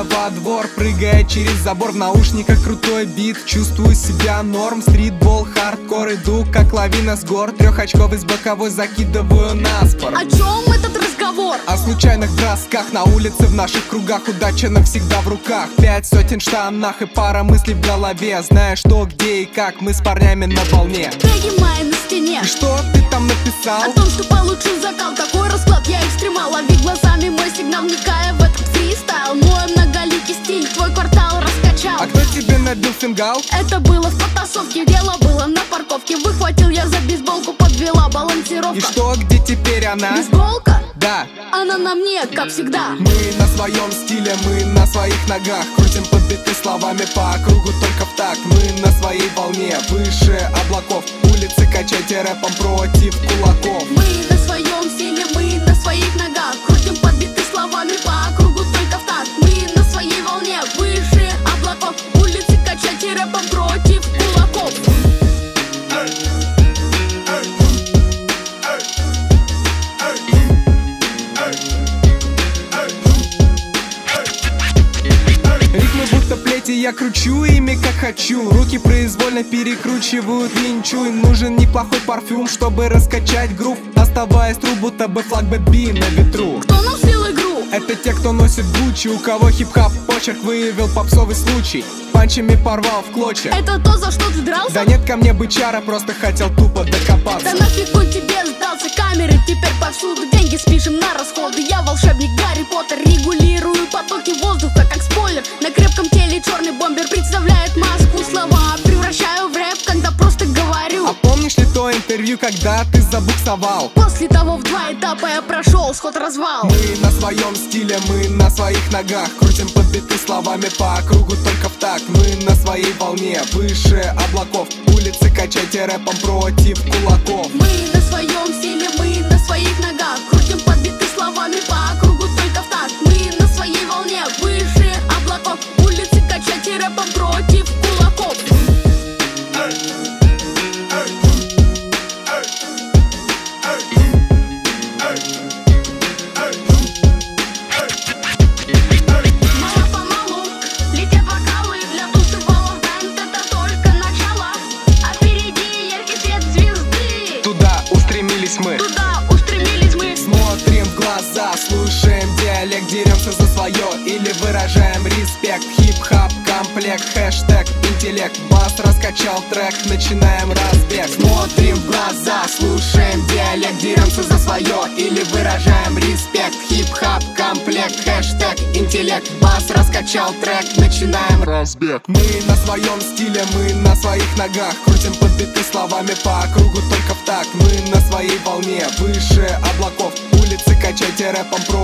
во двор, прыгая через забор, в наушниках крутой бит. Чувствую себя норм, стритбол, хардкор. Иду как лавина с гор, трехочковый с боковой закидываю на спор. О чем этот разговор? О случайных бросках на улице, в наших кругах. Удача навсегда в руках, 5 сотен в штанах и пара мыслей в голове. Зная что, где и как, мы с парнями на волне. Теги мои на стене. И что ты там написал? О том, что получу закал, такой расклад я экстремал. Лови глазами мой сигнал, вникая в этот фристайл. Мой многоликий стиль твой квартал раскачал. А кто тебе набил фингал? Это было в потасовке, дело было на парковке. Выхватил я за бейсболку, подвела балансировка. И что, где теперь она? Бейсболка? Да. Она на мне, как всегда. Мы на своем стиле, мы на своих ногах. Крутим подбиты словами по кругу, только в такт. Мы на своей волне, выше облаков. Улицы качайте рэпом против кулаков. Мы на своем стиле, мы на своих ногах. Крутим подбиты словами по кругу, только в такт. Мы на своей волне, выше облаков. Улицы качайте рэпом против кулаков. Ритмы будто плети, я кручу ими как хочу. Руки произвольно перекручивают винчу. Им нужен неплохой парфюм, чтобы раскачать грув. Оставаясь тру, будто бы флаг Бэтби на ветру. Кто нам слил игру? Это те, кто носит Гуччи, у кого хип-хап почерк выявил попсовый случай. Панчами порвал в клочья. Это то, за что ты дрался? Да нет ко мне бычара, просто хотел тупо докопаться. Да нафиг он тебе сдался, камеры теперь повсюду. Деньги спишем на расходы, я волшебник Гарри Поттер. Регулирую потоки воздуха, как спойлер. На крепком теле черный бомбер представляет маску. Слова превращаю в рэп, когда просто говорю. А помнишь ли то интервью, когда ты забуксовал? После того в 2 этапа я прошел сход-развал. Мы на своем стиле, мы на своих ногах. Крутим подбиты словами по кругу, только в такт. Мы на своей волне, выше облаков. Улицы качайте рэпом против кулаков. Мы на своем стиле, мы на своих ногах. Крутим подбиты словами по кругу, только в такт. Мы на своей волне, выше облаков. Улицы качайте рэпом против кулаков. Мало-помалу летят вокалы, для тусового бэнд это только начало. А впереди яркий свет звезды. Туда устремились мы. Туда устремились мы. Смотрим в глаза, слушаем диалект, деремся за свое или выражаем респект. Хип-хап, комплект, хэштег, интеллект. Бас раскачал трек, начинаем разбег. Смотрим в глаза, слушаем диалект, деремся за свое или выражаем респект. Хип-хап, комплект, хэштег, интеллект. Бас раскачал трек, начинаем разбег. Мы на своем стиле, мы на своих ногах. Крутим подбиты словами по кругу, только в такт. Мы на своей волне, выше облаков. Улицы качайте рэпом про